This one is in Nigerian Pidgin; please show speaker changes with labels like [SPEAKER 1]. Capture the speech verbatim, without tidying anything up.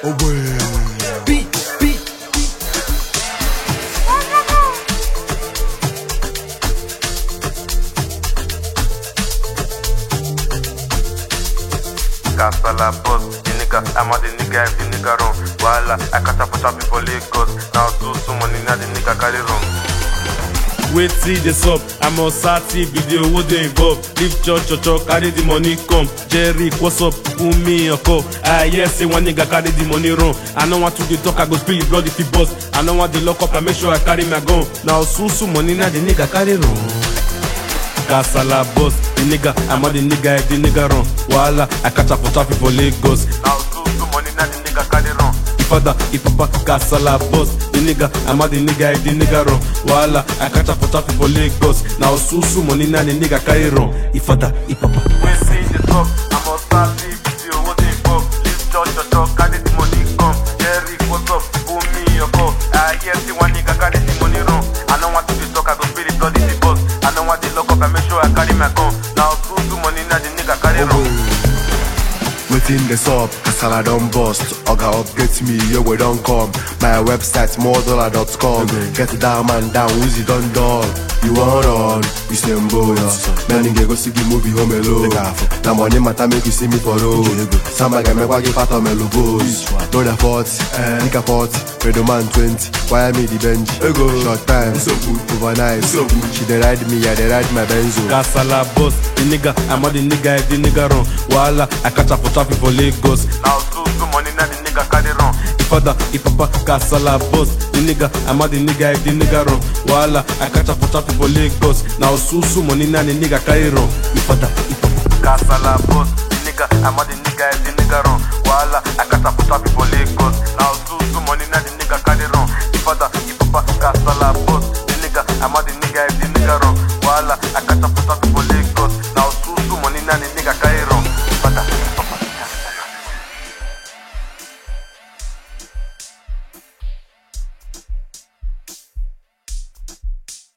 [SPEAKER 1] Oh boy. Beat, beat.
[SPEAKER 2] Kasala boss, the nigga, I'm a the nigga, if the nigga run. Voila, I catch up with some people Lagos. Now do some money, now the nigga carry run.
[SPEAKER 3] Wait till this up, I'm on Sati video, what they involve. Leave church, church, church, carry the money come. Jerry, what's up? Put me a call. Ah yes, say one nigga carry the money run. I know what to do, talk, I go spill blood if he bust. I know what the lock up, I make sure I carry my gun. Now soon, soon money, now the nigga carry run. Kasala boss, the nigga, I'm a the nigga, if the nigga run. Voila, I catch up for traffic for Lagos.
[SPEAKER 2] Now do some money, now the nigga carry run.
[SPEAKER 3] Father, if papa, Kasala boss, the nigga, I'm a the nigga, if the nigga run. Voila, I catch up for traffic for Lagos. Now susu money, now the nigga carry run. If father, if papa.
[SPEAKER 2] We see the top, I'm on Sati video, what they involve. Leave church, church, church, carry the money come. Jerry, what's up? Put me a call. Ah yes, see one nigga carry the money run. I know what to do, talk, I go spill it blood if he bust. I know what the lock up, I make sure I carry my gun. Now susu money, now the nigga carry run.
[SPEAKER 1] Waiting this up, Kasala don't bust. Oga update me, yo we don't come. My website more dollar dot com. Get down man down, Uzi don't dull. You want on, you say mboya. Many go see the movie home alone. Now money matter make you see me for road. Samba game make give part of my logos. No the forty, Nika forty, Redo man twenty. Why me the bench? Short time, so good, overnight. So good. She dey ride me, I dey ride my Benzo.
[SPEAKER 3] Kasala boss, the nigga, I'm a the nigga, if the nigga run. Voila, I catch up for traffic for Lagos.
[SPEAKER 2] Now do some money, now the nigga carry run.
[SPEAKER 3] If father, if papa, Kasala boss, the nigga, I'm a the nigga, if the nigga run. Voila, I catch up for traffic for Lagos. Now susu money, now the nigga carry run. If father, if papa,
[SPEAKER 2] Kasala boss, the nigga, I'm a the nigga, if the